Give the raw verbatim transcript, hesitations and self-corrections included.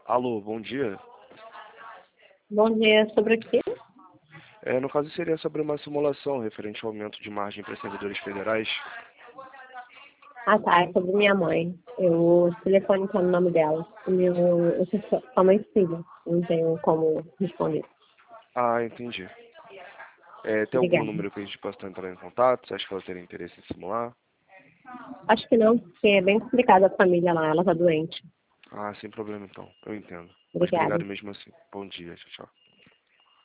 Alô, bom dia. Bom dia, sobre o quê? É, no caso, seria sobre uma simulação referente ao aumento de margem para servidores federais. Ah, tá, é sobre minha mãe. Eu, o telefone tá no nome dela. O meu, eu sou só- somente filho, não tenho como responder. Ah, entendi. É, tem algum Obrigada. número que a gente possa entrar em contato? Você acha que ela teria interesse em simular? Acho que não, porque é bem complicada a família lá, ela tá doente. Ah, sem problema então. Eu entendo. Mas Obrigada. obrigado mesmo assim. Bom dia, tchau, tchau.